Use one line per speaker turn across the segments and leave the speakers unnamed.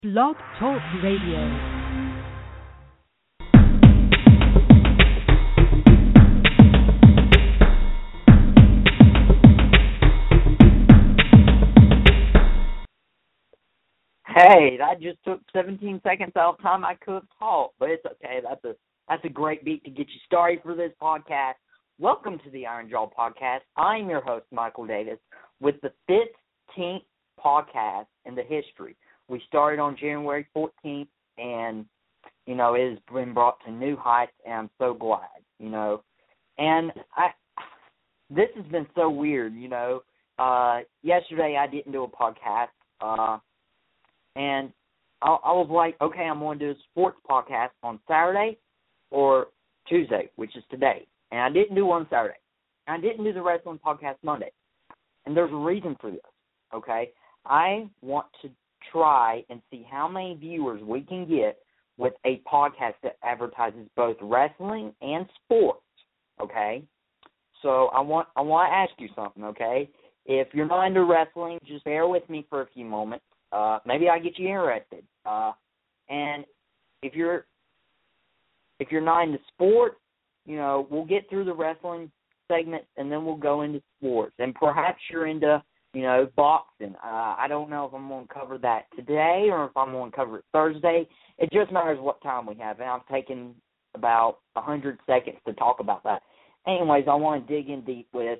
Blog Talk Radio.
Hey, that just took 17 seconds out of time I could have talked, but it's okay. That's a great beat to get you started for this podcast. Welcome to the Iron Jaw Podcast. I'm your host, Michael Davis, with the 15th podcast in the history. We started on January 14th, and, it has been brought to new heights, and I'm so glad, And this has been so weird, Yesterday I didn't do a podcast, and I was like, okay, I'm going to do a sports podcast on Saturday or Tuesday, which is today. And I didn't do one Saturday. And I didn't do the wrestling podcast Monday. And there's a reason for this, okay? I want to try and see how many viewers we can get with a podcast that advertises both wrestling and sports, okay? So I want to ask you something, okay? If you're not into wrestling, just bear with me for a few moments. Maybe I'll get you interested. And if you're not into sports, we'll get through the wrestling segment and then we'll go into sports. And perhaps you're into, boxing. I don't know if I'm going to cover that today or if I'm going to cover it Thursday. It just matters what time we have. And I've taken about 100 seconds to talk about that. Anyways, I want to dig in deep with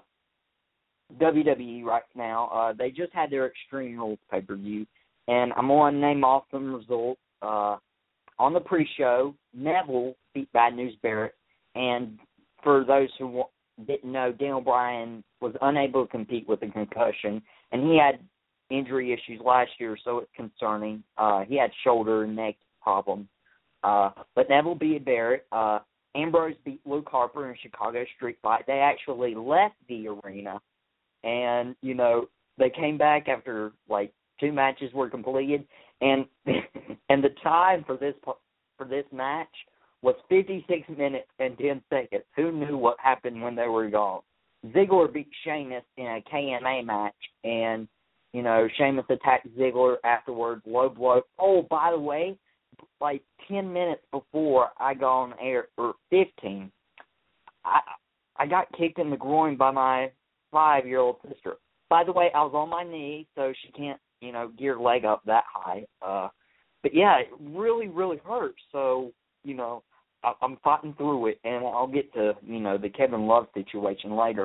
WWE right now. They just had their Extreme Rules pay-per-view, and I'm going to name off some results. On the pre-show, Neville beat Bad News Barrett, and for those who didn't know, Daniel Bryan was unable to compete with a concussion, and he had injury issues last year, so it's concerning. He had shoulder and neck problems. But Neville beat Barrett. Ambrose beat Luke Harper in Chicago Street Fight. They actually left the arena. And, they came back after, 2 matches were completed. And and the time for this match was 56 minutes and 10 seconds. Who knew what happened when they were gone? Ziggler beat Sheamus in a KMA match. And, Sheamus attacked Ziggler afterwards, low blow. Oh, by the way, 10 minutes before I got on air, or 15, I got kicked in the groin by my 5-year-old sister. By the way, I was on my knee, so she can't, get her leg up that high. But yeah, it really, really hurt. So, I'm fighting through it, and I'll get to, the Kevin Love situation later.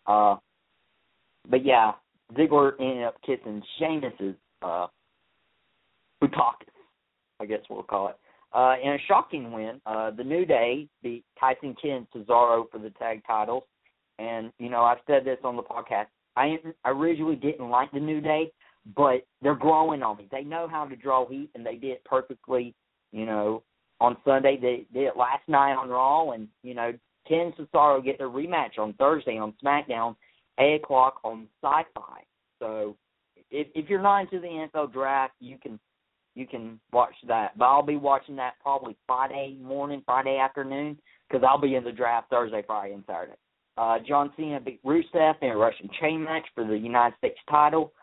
But yeah, Ziggler ended up kissing Sheamus's Butacus, I guess we'll call it. In a shocking win, the New Day beat Tyson Kidd and Cesaro for the tag titles. And, I've said this on the podcast. I originally didn't like the New Day, but they're growing on me. They know how to draw heat, and they did it perfectly, on Sunday. They did it last night on Raw, and, Kidd and Cesaro get their rematch on Thursday on SmackDown, 8 o'clock on Sci-Fi. So if you're not into the NFL draft, you can watch that. But I'll be watching that probably Friday morning, Friday afternoon, because I'll be in the draft Thursday, Friday, and Saturday. John Cena beat Rusev in a Russian chain match for the United States title.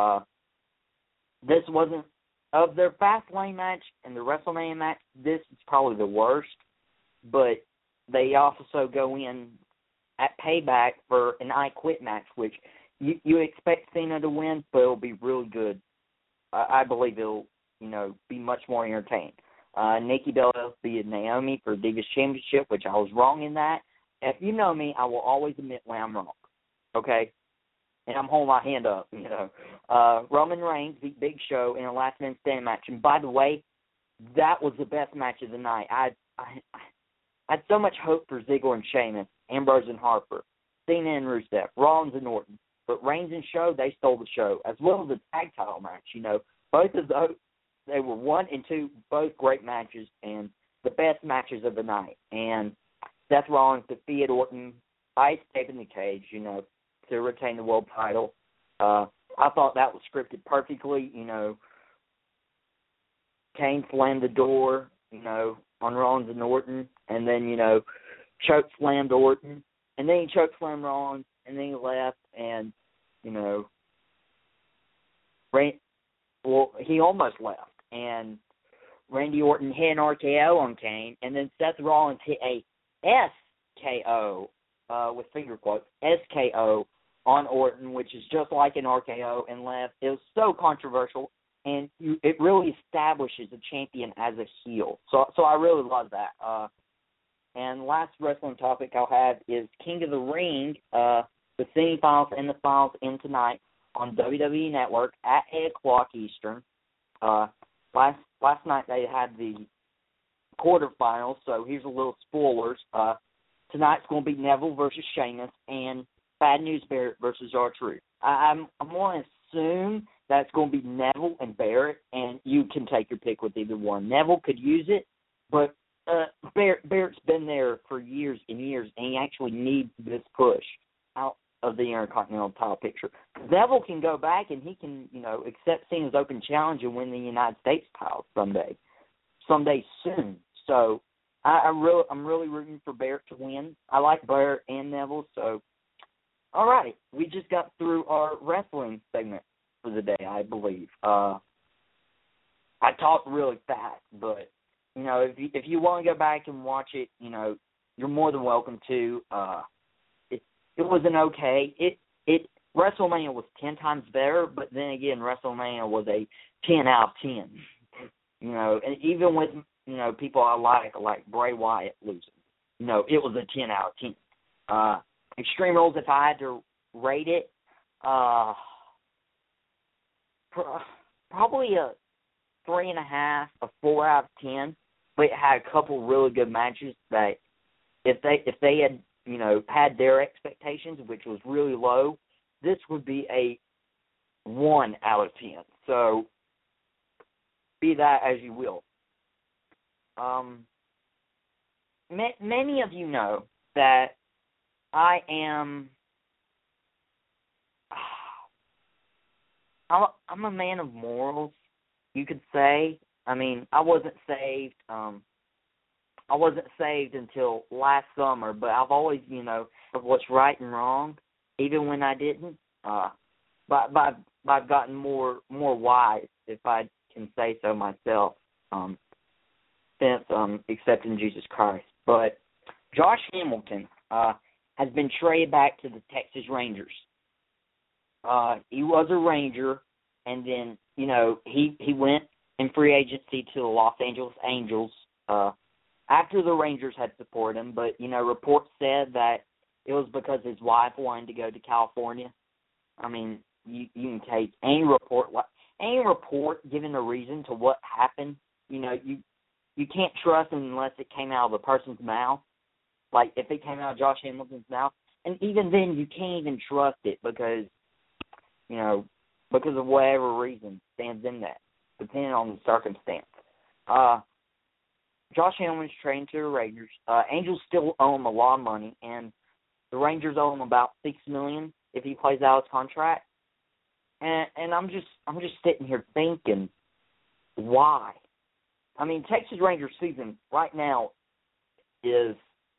This wasn't, of their Fastlane match and the WrestleMania match, this is probably the worst. But they also go in at Payback for an I Quit match, which you expect Cena to win, but it'll be really good. I believe it'll, be much more entertaining. Nikki Bella beat Naomi for Divas Championship, which I was wrong in that. If you know me, I will always admit when I'm wrong, okay? And I'm holding my hand up, Roman Reigns beat Big Show in a last-minute stand match. And by the way, that was the best match of the night. I had so much hope for Ziggler and Sheamus, Ambrose and Harper, Cena and Rusev, Rollins and Orton. But Reigns and Show, they stole the show, as well as the tag title match. Both of those, they were 1 and 2, both great matches and the best matches of the night. And Seth Rollins defeated Orton by escaping the cage, to retain the world title. I thought that was scripted perfectly. Kane slammed the door, on Rollins and Orton, and then, choke slammed Orton, and then he choke slammed Rollins, and then he left, and, Well, he almost left. and Randy Orton hit an RKO on Kane, and then Seth Rollins hit a SKO, with finger quotes, SKO on Orton, which is just like an RKO and left. It was so controversial, and it really establishes a champion as a heel. So I really love that. And last wrestling topic I'll have is King of the Ring. The semifinals and the finals in tonight on WWE Network at 8 o'clock Eastern. Last night they had the quarterfinals, so here's a little spoilers. Tonight's going to be Neville versus Sheamus and Bad News Barrett versus R-Truth. I'm going to assume that's going to be Neville and Barrett, and you can take your pick with either one. Neville could use it, but Barrett's been there for years and years, and he actually needs this push out of the Intercontinental title picture. Neville can go back and he can, accept Cena's open challenge and win the United States title someday soon. So I'm really rooting for Barrett to win. I like Barrett and Neville. So, all right, we just got through our wrestling segment for the day, I believe. I talked really fast, but if you want to go back and watch it, you're more than welcome to. It wasn't okay. WrestleMania was 10 times better, but then again, WrestleMania was a 10 out of 10. And even with people I like Bray Wyatt losing, it was a 10 out of 10. Extreme Rules, if I had to rate it, probably a 3.5, a 4 out of 10. But it had a couple really good matches that if they had had their expectations, which was really low, this would be a 1 out of 10. So be that as you will. Many of you know that I'm a man of morals, you could say. I mean, I wasn't saved. I wasn't saved until last summer, but I've always, of what's right and wrong, even when I didn't. But I've gotten more wise, if I can say so myself, since accepting Jesus Christ. But Josh Hamilton has been traded back to the Texas Rangers. He was a Ranger, and then he went in free agency to the Los Angeles Angels. After the Rangers had supported him, but, reports said that it was because his wife wanted to go to California. I mean, you can take any report giving a reason to what happened. You can't trust unless it came out of a person's mouth. Like, if it came out of Josh Hamilton's mouth. And even then, you can't even trust it because of whatever reason stands in that, depending on the circumstance. Josh Hamilton's trained to the Rangers. Angels still owe him a lot of money, and the Rangers owe him about $6 million if he plays out his contract. And I'm just sitting here thinking, why? I mean, Texas Rangers season right now is,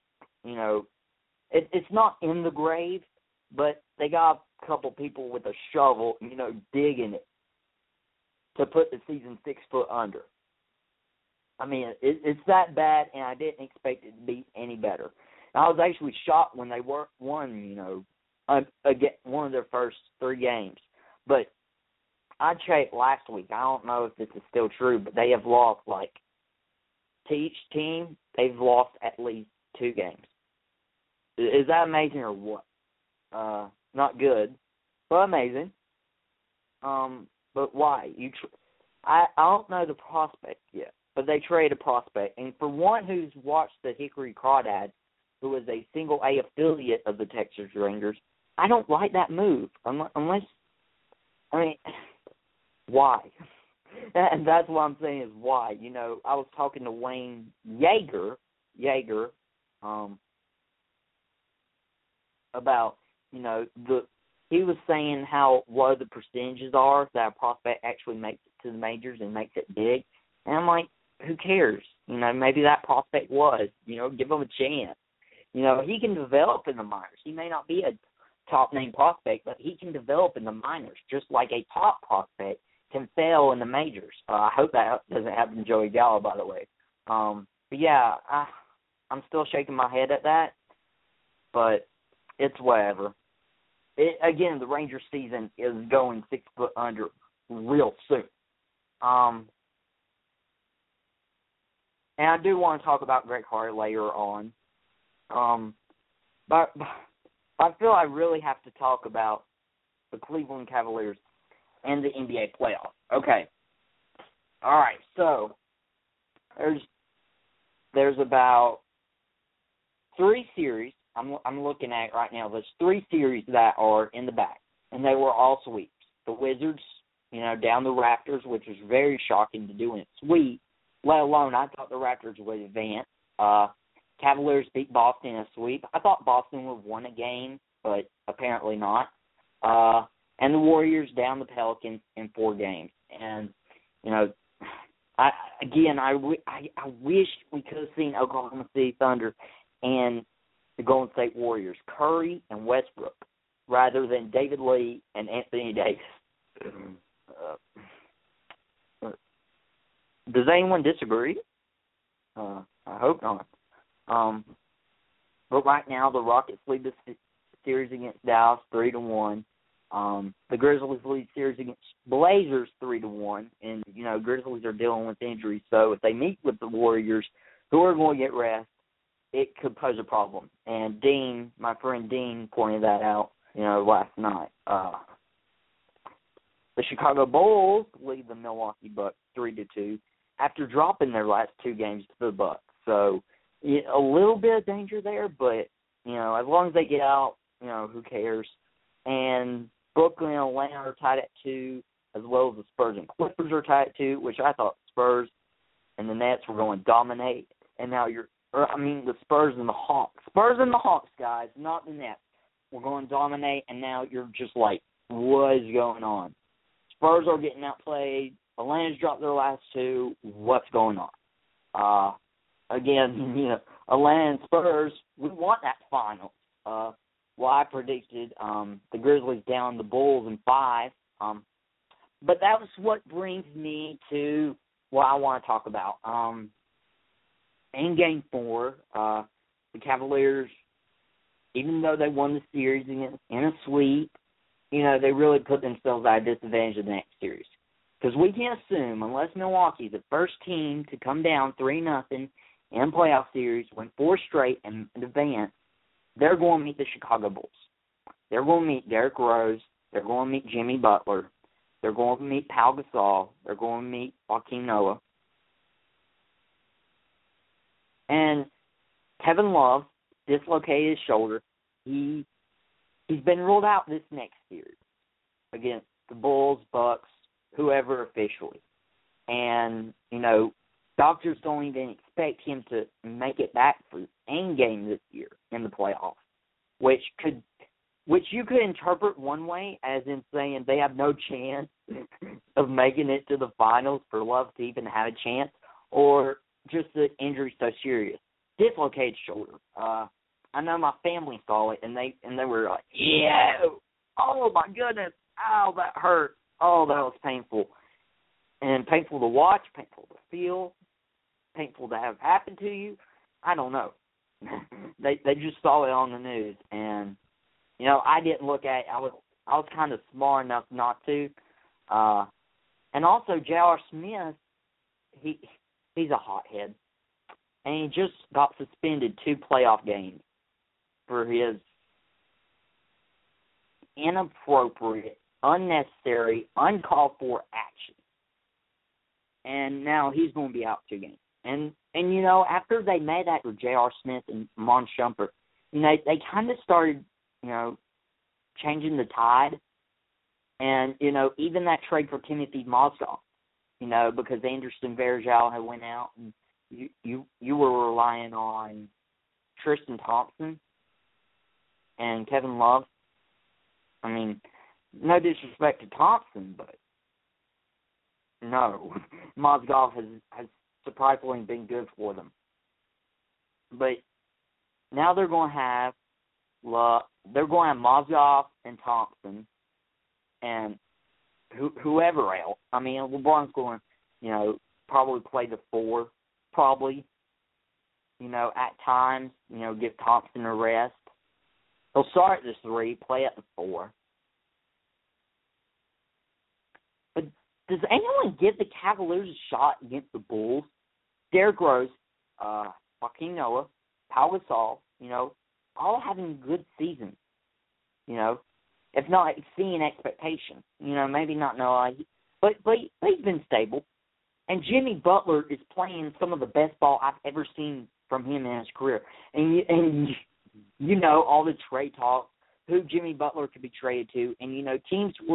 it's not in the grave, but they got a couple people with a shovel, digging it to put the season 6 foot under. I mean, it's that bad, and I didn't expect it to be any better. And I was actually shocked when they won, one of their first 3 games. But I checked last week. I don't know if this is still true, but they have lost, to each team, they've lost at least 2 games. Is that amazing or what? Not good, but amazing. But why? I don't know the prospect yet. But they trade a prospect. And for one who's watched the Hickory Crawdad, who is a single A affiliate of the Texas Rangers, I don't like that move. Unless, why? And that's what I'm saying is why. I was talking to Wayne Yeager, about, he was saying how low the percentages are that a prospect actually makes it to the majors and makes it big. And I'm like, who cares? Maybe that prospect was. Give him a chance. He can develop in the minors. He may not be a top-name prospect, but he can develop in the minors, just like a top prospect can fail in the majors. I hope that doesn't happen to Joey Gallo, by the way. But yeah, I'm still shaking my head at that, but it's whatever. Again, the Rangers season is going 6 foot under real soon. And I do want to talk about Greg Hart later on. But I feel I really have to talk about the Cleveland Cavaliers and the NBA playoffs. Okay. All right. So there's about 3 series I'm looking at right now. There's 3 series that are in the back, and they were all sweeps. The Wizards, down the Raptors, which was very shocking to do in a sweep, let alone I thought the Raptors would advance. Cavaliers beat Boston in a sweep. I thought Boston would have won a game, but apparently not. And the Warriors down the Pelicans in 4 games. And, I wish we could have seen Oklahoma City Thunder and the Golden State Warriors, Curry and Westbrook, rather than David Lee and Anthony Davis. Does anyone disagree? I hope not. But right now, the Rockets lead the series against Dallas 3-1. The Grizzlies lead series against Blazers 3-1, and Grizzlies are dealing with injuries. So if they meet with the Warriors, who are going to get rest, it could pose a problem. And Dean, my friend Dean, pointed that out, last night. The Chicago Bulls lead the Milwaukee Bucks 3-2 after dropping their last 2 games to the Bucks. So a little bit of danger there, but as long as they get out, who cares? And Brooklyn and Atlanta are tied at 2, as well as the Spurs and Clippers are tied at 2, which I thought Spurs and the Nets were going to dominate. And now the Spurs and the Hawks. Spurs and the Hawks, guys, not the Nets. We're going to dominate, and now you're just like, what is going on? Spurs are getting outplayed. Atlanta's dropped their last 2. What's going on? Again, Atlanta and Spurs, we want that final. I predicted the Grizzlies down the Bulls in 5. But that was what brings me to what I want to talk about. In Game 4, the Cavaliers, even though they won the series in a sweep, they really put themselves at a disadvantage in the next series. Because we can assume, unless Milwaukee's the first team to come down 3-0 in playoff series, win 4 straight, and advance, they're going to meet the Chicago Bulls. They're going to meet Derrick Rose. They're going to meet Jimmy Butler. They're going to meet Pau Gasol. They're going to meet Joakim Noah. And Kevin Love dislocated his shoulder. He's been ruled out this next series against the Bulls, Bucks, whoever officially. And, doctors don't even expect him to make it back for any game this year in the playoffs, which you could interpret one way as in saying they have no chance of making it to the finals for Love to even have a chance, or just the injury so serious. Dislocated shoulder. I know my family saw it, and they were like, yeah, oh my goodness, ow, that hurt. Oh, that was painful. And painful to watch, painful to feel, painful to have happen to you. I don't know. They just saw it on the news, and I didn't look at it. I was kind of smart enough not to. And also J.R. Smith, he's a hothead, and he just got suspended 2 playoff games for his inappropriate, unnecessary, uncalled for action. And now he's going to be out 2 games. And after they made that with J.R. Smith and Mon Shumpert, they kind of started, changing the tide. And, even that trade for Timothy Mozgov, because Anderson Varejao had went out, and you were relying on Tristan Thompson and Kevin Love. I mean, no disrespect to Thompson, but no, Mozgov has surprisingly been good for them. But now they're going to have Mozgov and Thompson, and whoever else. I mean, LeBron's going, probably play the 4, probably. At times, give Thompson a rest. He'll start at the 3, play at the 4. But does anyone give the Cavaliers a shot against the Bulls? Derrick Rose, Joakim Noah, Pau Gasol, all having good seasons. If not exceeding expectations. Maybe not Noah, but he's been stable. And Jimmy Butler is playing some of the best ball I've ever seen from him in his career. And all the trade talk, who Jimmy Butler could be traded to. And, teams were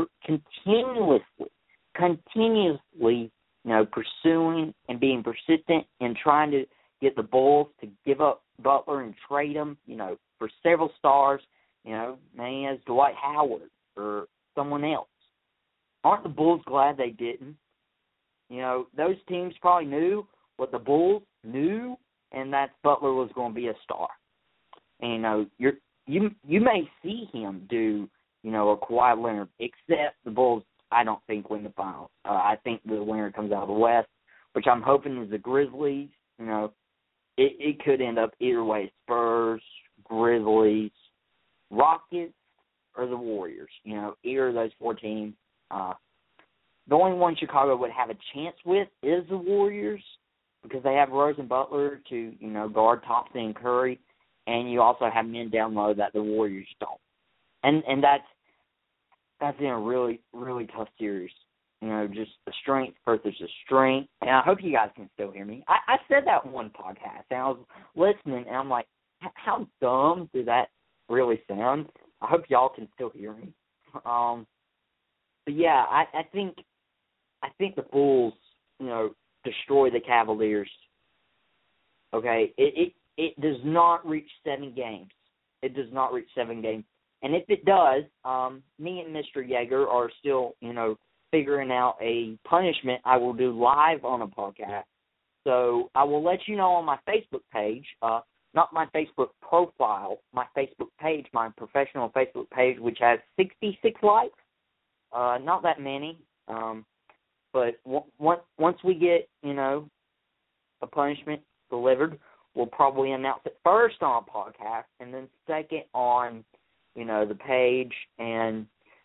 continuously, pursuing and being persistent and trying to get the Bulls to give up Butler and trade him, for several stars, maybe as Dwight Howard or someone else. Aren't the Bulls glad they didn't? Those teams probably knew what the Bulls knew, and that Butler was going to be a star. And, you may see him do, a Kawhi Leonard, except the Bulls, I don't think, win the finals. I think the winner comes out of the West, which I'm hoping is the Grizzlies. It could end up either way, Spurs, Grizzlies, Rockets, or the Warriors. Either of those 4 teams. The only one Chicago would have a chance with is the Warriors because they have Rose and Butler to, guard Thompson and Curry, and you also have men down low that the Warriors don't. And that's in a really, really tough series. Just a strength versus a strength. And I hope you guys can still hear me. I said that in one podcast, and I was listening, and I'm like, how dumb did that really sound? I hope y'all can still hear me. But yeah, I think the Bulls, destroy the Cavaliers. Okay, it does not reach 7 games. It does not reach 7 games. And if it does, me and Mr. Yeager are still, figuring out a punishment I will do live on a podcast. So I will let you know on my Facebook page, not my Facebook profile, my Facebook page, my professional Facebook page, which has 66 likes. Not that many. But once we get, a punishment delivered, we'll probably announce it first on a podcast and then second on, the page. And,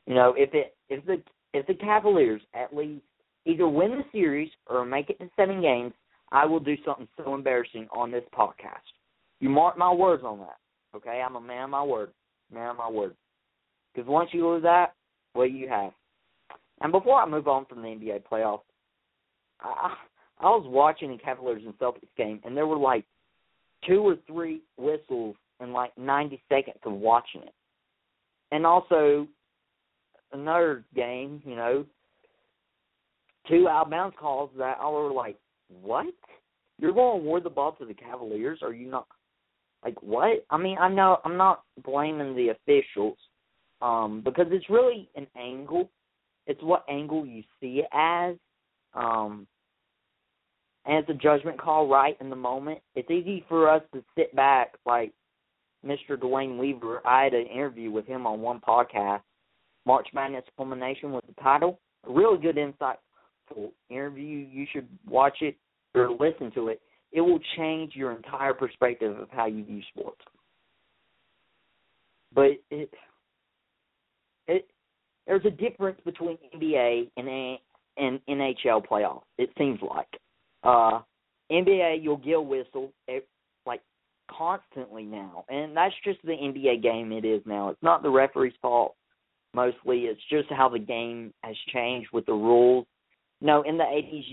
if the Cavaliers at least either win the series or make it to 7 games, I will do something so embarrassing on this podcast. You mark my words on that, okay? I'm a man of my word. Because once you lose that, what you have. And before I move on from the NBA playoffs, I was watching the Cavaliers and Celtics game, and there were like 2 or 3 whistles in like 90 seconds of watching it. And also, another game, 2 out-of-bounds calls that I were like, what? You're going to award the ball to the Cavaliers? Are you not? Like, what? I mean, I know I'm not blaming the officials because it's really an angle. It's what angle you see it as. And it's a judgment call right in the moment. It's easy for us to sit back like Mr. Dwayne Weaver. I had an interview with him on one podcast, March Madness Culmination was the title. A really good, insightful interview. You should watch it or listen to it. It will change your entire perspective of how you view sports. But there's a difference between NBA and NHL playoffs, it seems like. NBA, you'll get a whistle like constantly now, and that's just the NBA game it is now. It's not the referee's fault. Mostly, it's just how the game has changed with the rules. In the 80s,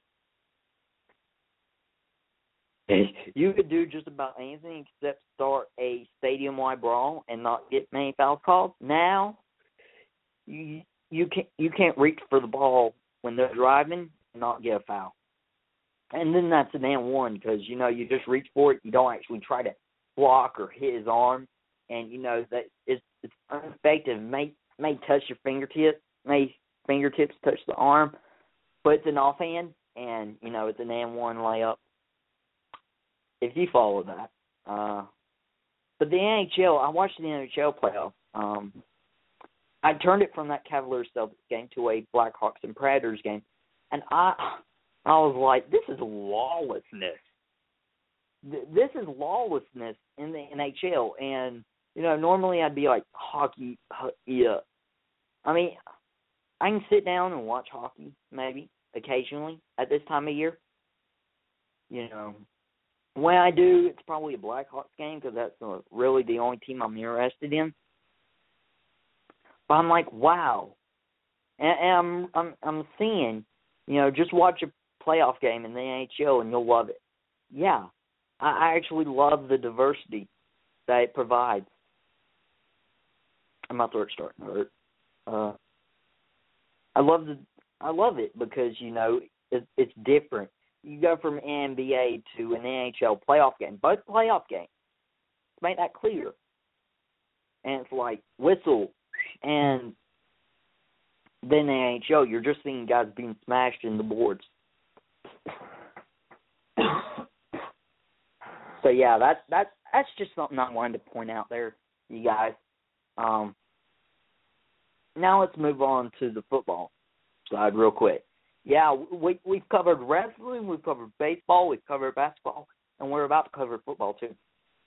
you could do just about anything except start a stadium-wide brawl and not get many foul calls. Now, you can't reach for the ball when they're driving and not get a foul. And then that's an and one because, you just reach for it. You don't actually try to block or hit his arm. And, that it's ineffective. May touch your fingertips, touch the arm, but it's an offhand, and, it's an and one layup. If you follow that. But the NHL, I watched the NHL playoffs. I turned it from that Cavaliers-Celtics game to a Blackhawks and Predators game, and I was like, this is lawlessness. This is lawlessness in the NHL, and, normally I'd be like, hockey, yeah. I mean, I can sit down and watch hockey, maybe, occasionally, at this time of year. When I do, it's probably a Blackhawks game, because that's really the only team I'm interested in. But I'm like, wow. And I'm seeing, just watch a playoff game in the NHL and you'll love it. Yeah, I actually love the diversity that it provides. My throat's starting to hurt. I love it because, it's different. You go from NBA to an NHL playoff game, both playoff games. Let's make that clear. And it's like whistle, and then the NHL, you're just seeing guys being smashed in the boards. So yeah, that's just something I wanted to point out there, you guys. Now let's move on to the football side real quick. Yeah, we've covered wrestling, we've covered baseball, we've covered basketball, and we're about to cover football too.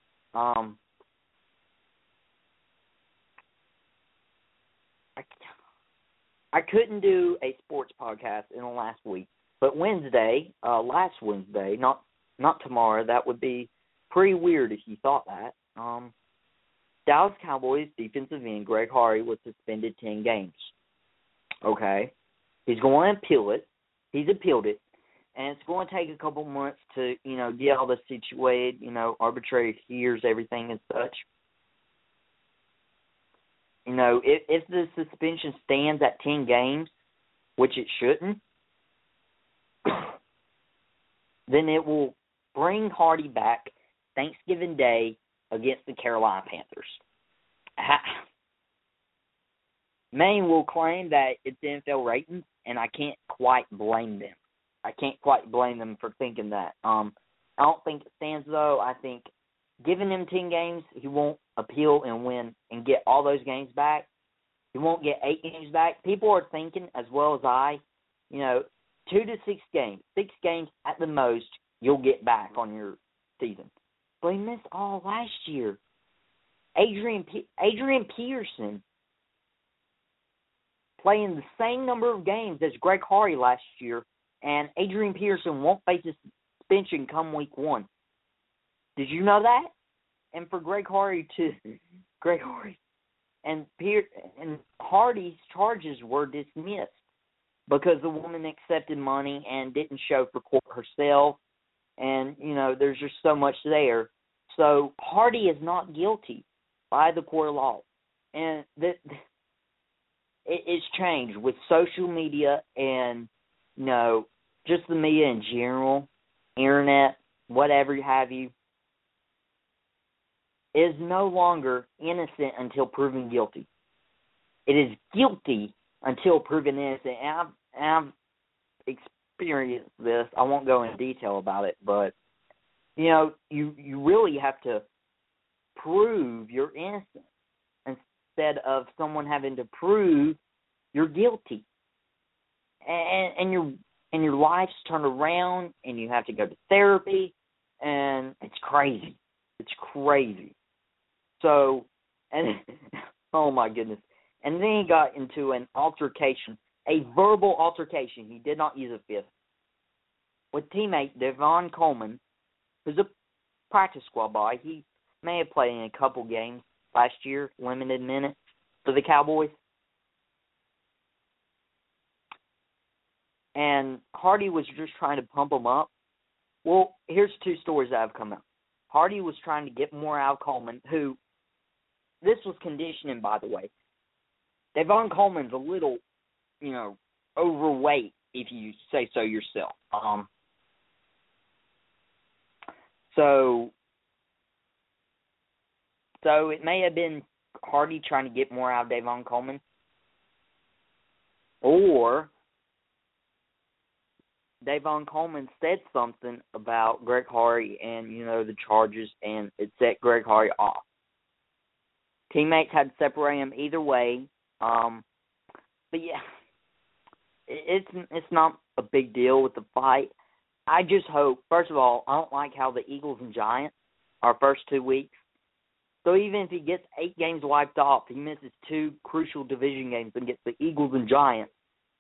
I couldn't do a sports podcast in the last week, but last Wednesday, not tomorrow, that would be pretty weird if you thought that. Dallas Cowboys defensive end Greg Hardy was suspended 10 games. Okay. He's going to appeal it. He's appealed it. And it's going to take a couple months to, get all this situated, arbitrary hears everything and such. If the suspension stands at 10 games, which it shouldn't, then it will bring Hardy back Thanksgiving Day against the Carolina Panthers. Many will claim that it's NFL ratings, and I can't quite blame them. I can't quite blame them for thinking that. I don't think it stands, though. I think giving him 10 games, he won't appeal and win and get all those games back. He won't get 8 games back. People are thinking, as well as I, 2 to 6 games. 6 games at the most you'll get back on your season. But he missed all last year. Adrian Peterson playing the same number of games as Greg Hardy last year, and Adrian Peterson won't face a suspension come week 1. Did you know that? And for Greg Hardy and Hardy's charges were dismissed because the woman accepted money and didn't show for court herself. And, there's just so much there. So Hardy is not guilty by the court of law. And it's changed with social media and, just the media in general, internet, whatever have you, is no longer innocent until proven guilty. It is guilty until proven innocent. And I've experienced this. I won't go into detail about it, but, you really have to prove you're innocent instead of someone having to prove you're guilty. And your life's turned around, and you have to go to therapy, and it's crazy. It's crazy. So, and oh my goodness. And then he got into an altercation, a verbal altercation. He did not use a fist. With teammate Devon Coleman, who's a practice squad boy. He may have played in a couple games last year, limited minutes for the Cowboys. And Hardy was just trying to pump him up. Well, here's 2 stories that have come out. Hardy was trying to get more out of Coleman, who, this was conditioning, by the way. Devon Coleman's a little, overweight, if you say so yourself. So it may have been Hardy trying to get more out of Devon Coleman, or Devon Coleman said something about Greg Hardy and, the charges, and it set Greg Hardy off. Teammates had to separate him either way, But yeah, it's not a big deal with the fight. I just hope, first of all, I don't like how the Eagles and Giants are first 2 weeks. So even if he gets 8 games wiped off, he misses 2 crucial division games against the Eagles and Giants,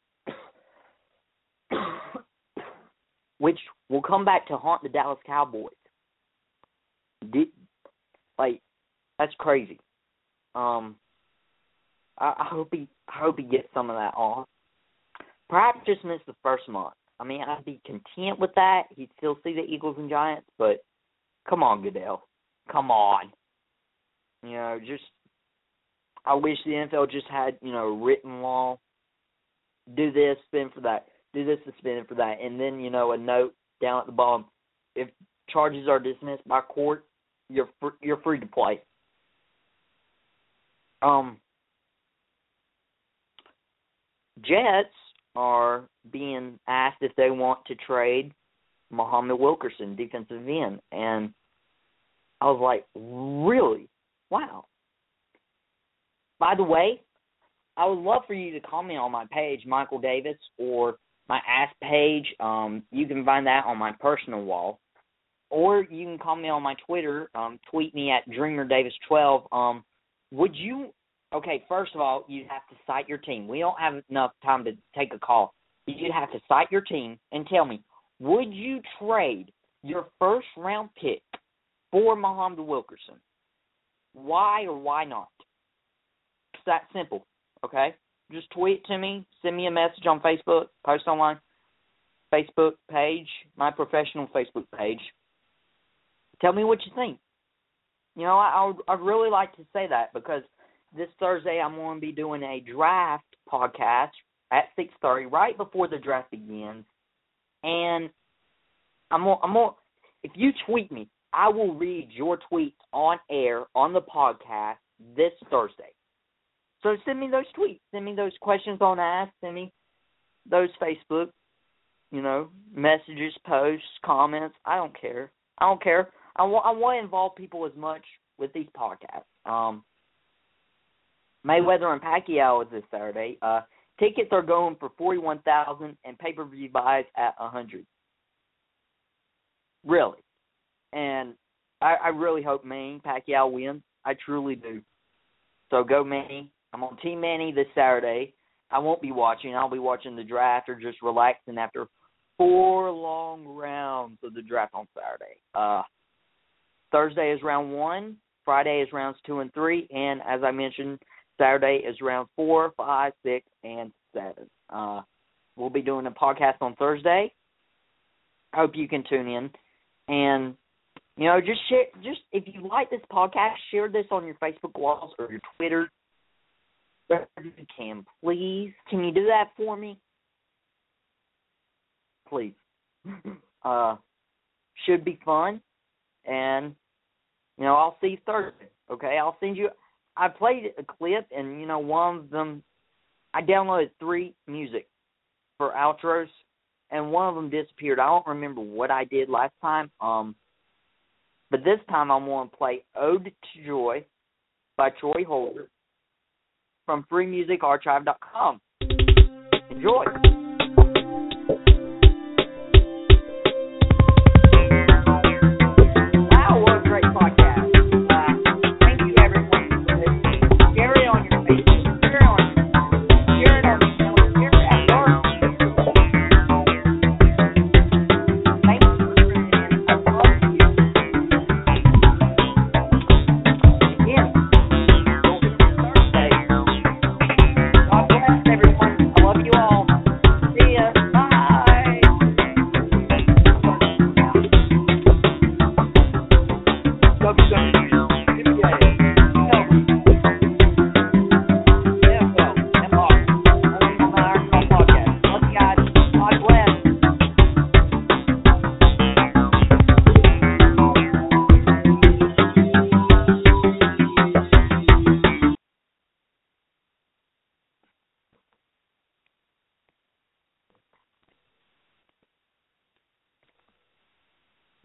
which will come back to haunt the Dallas Cowboys. That's crazy. I hope he gets some of that off. Perhaps just miss the first month. I mean, I'd be content with that. He'd still see the Eagles and Giants, but come on, Goodell. Come on. I wish the NFL just had, written law. Do this, spin for that. Do this, spin for that. And then, a note down at the bottom. If charges are dismissed by court, you're free to play. Jets are being asked if they want to trade Muhammad Wilkerson, defensive end. And I was like, really? Wow. By the way, I would love for you to comment on my page, Michael Davis, or my Ask page. You can find that on my personal wall. Or you can comment on my Twitter. Tweet me at DreamerDavis12. Okay, first of all, you have to cite your team. We don't have enough time to take a call. You have to cite your team and tell me, would you trade your first-round pick for Muhammad Wilkerson? Why or why not? It's that simple, okay? Just tweet to me, send me a message on Facebook, post on my Facebook page, my professional Facebook page. Tell me what you think. I'd really like to say that because this Thursday I'm going to be doing a draft podcast at 6:30, right before the draft begins. And if you tweet me, I will read your tweets on air on the podcast this Thursday. So send me those tweets. Send me those questions on Ask. Send me those Facebook, messages, posts, comments. I don't care. I want to involve people as much with these podcasts. Mayweather and Pacquiao is this Saturday. Tickets are going for $41,000 and pay-per-view buys at $100. Really. And I really hope Manny Pacquiao wins. I truly do. So go Manny. I'm on Team Manny this Saturday. I won't be watching. I'll be watching the draft or just relaxing after 4 long rounds of the draft on Saturday. Thursday is round 1. Friday is rounds 2 and 3. And as I mentioned, Saturday is rounds 4, 5, 6, and 7. We'll be doing a podcast on Thursday. I hope you can tune in. And, just share. Just if you like this podcast, share this on your Facebook walls or your Twitter. Wherever you can, please. Can you do that for me? Please. Should be fun. And, I'll see you Thursday. Okay, I'll send you. I played a clip, and, one of them, I downloaded 3 music for outros, and one of them disappeared. I don't remember what I did last time. But this time I'm going to play Ode to Joy by Troy Holder from freemusicarchive.com. Enjoy.